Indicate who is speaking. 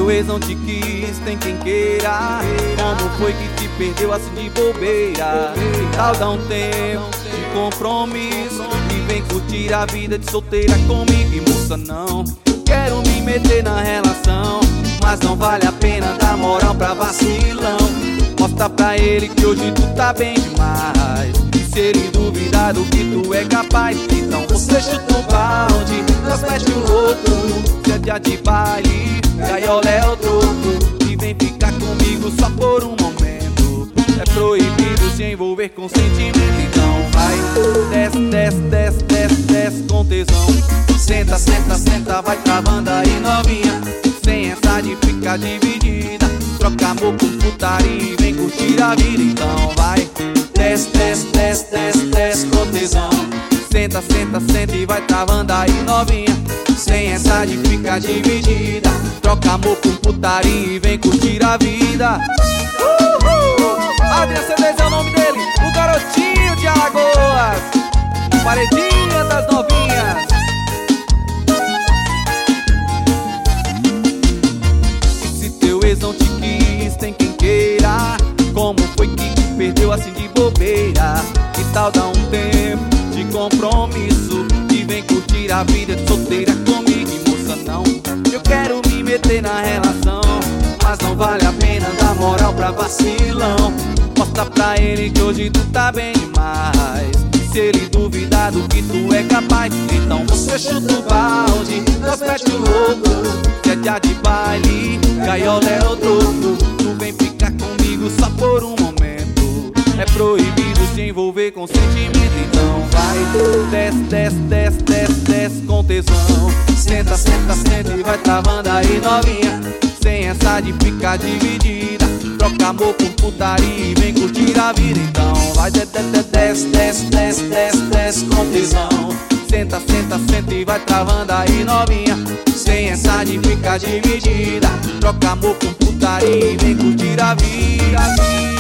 Speaker 1: teu ex não te quis, tem quem queira. Como foi que te perdeu assim de bobeira? Que tal dar um tempo de compromisso e vem curtir a vida de solteira comigo? E moça, não quero me meter na relação, mas não vale a pena dar moral pra vacilão. Mostra pra ele que hoje tu tá bem demais, e se ele duvidar do que tu é capaz, então você chuta o balde, nós fecha o outro. Se é dia de baile, gaiola é o troco, e vem ficar comigo só por um momento. É proibido se envolver com sentimento, então vai. Desce, desce, desce, desce, desce com tesão. Senta, senta, senta, vai travando aí novinha, sem essa de ficar dividida. Troca amor por putaria e vem curtir a vida, então vai. Desce, desce, desce, desce, desce com tesão. Senta, senta, senta e vai travando aí novinha, sem essa de ficar dividida. Troca amor por putaria e vem curtir a vida. Adrian C10 é o nome dele, o garotinho de Alagoas, paredinha das novinhas. Se teu ex não te quis, tem quem queira. Como foi que te perdeu assim de bobeira? Que tal dar um tempo de compromisso e vem curtir a vida de solteira comigo? E moça, não, eu quero me meter na relação, mas não vale a pena dar moral pra vacilão. Mostra pra ele que hoje tu tá bem demais, e se ele duvidar do que tu é capaz, então você chuta o balde, nós fecha o louco. Se é dia de baile, gaiola é o troco, tu vem ficar comigo só por um momento. É proibido se envolver com sentimento, então vai. Desce, desce, desce, desce, desce com tesão. Senta, senta, senta e vai travando aí novinha, sem essa de ficar dividida. Troca amor por putaria e vem curtir a vida, então vai. Desce, desce, desce, desce, desce com tesão. Senta, senta, senta e vai travando aí novinha, sem essa de ficar dividida. Troca amor por putaria e vem curtir a vida.